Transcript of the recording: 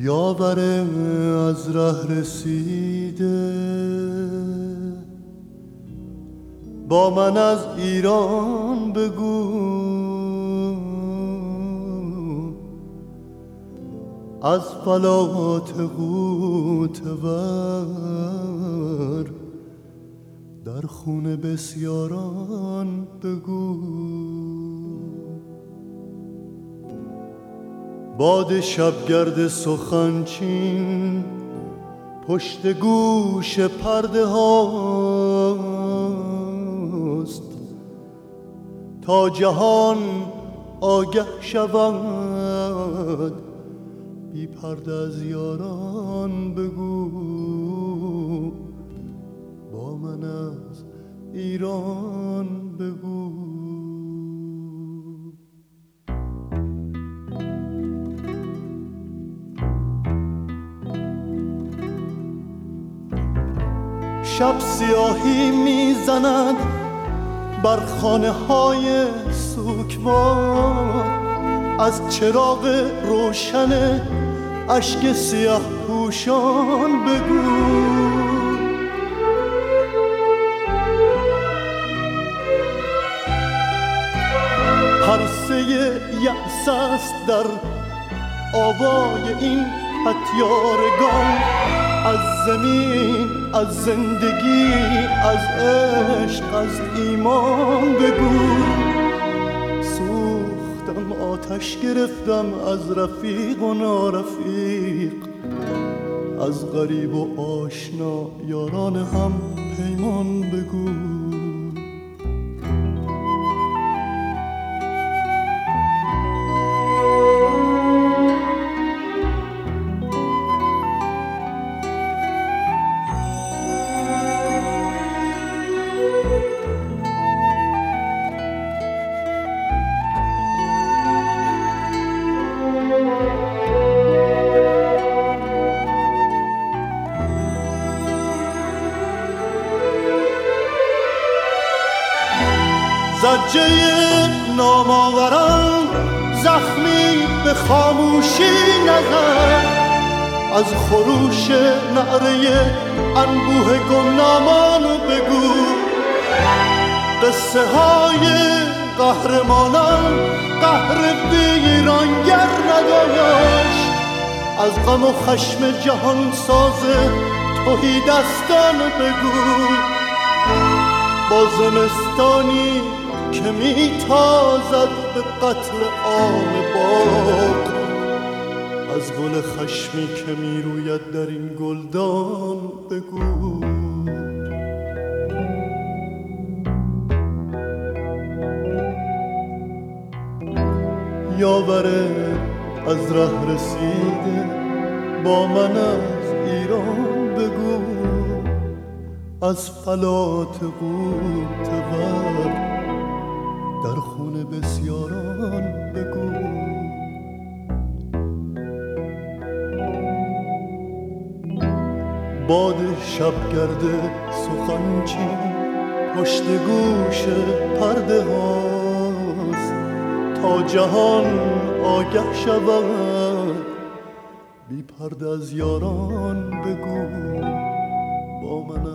یاور از ره رسیده با من از ایران بگو، از فلات غوطه‌ور در خون بسیاران بگو. باد شبگرد سخنچین پشت گوش پرده هاست تا جهان آگه شود، بی پرده از یاران بگو، با من از ایران بگو. شب سیاهی میزند بر خانه های سوگوار، از چراغ روشن اشک سیاه پوشان بگو. پرسه یأس است در آوای این پتیارگان، از زمین، از زندگی، از عشق، از ایمان بگو. سوختم، آتش گرفتم از رفیق و نارفیق، از غریب و آشنا یاران هم پیمان بگو. زجه نامآوران زخمی به خاموشی نزد، از خروش نعره انبوه گمنامان بگو. قصه های قهرمانان قهر ویرانگر نداشت، از غم و خشم جهان ساز تهی دستان بگو. با زمستانی که میتازد به قتل عام باغ، از گل خشمی که میروید در این گلدان بگو. یاور از ره رسیده با من از ایران بگو، از فلات غوطه‌ور در خون بسیاران بگو. باد شبگرد سخنچین پشت گوش پرده هاست تا جهان آگه شود، بی پرده از یاران بگو، با من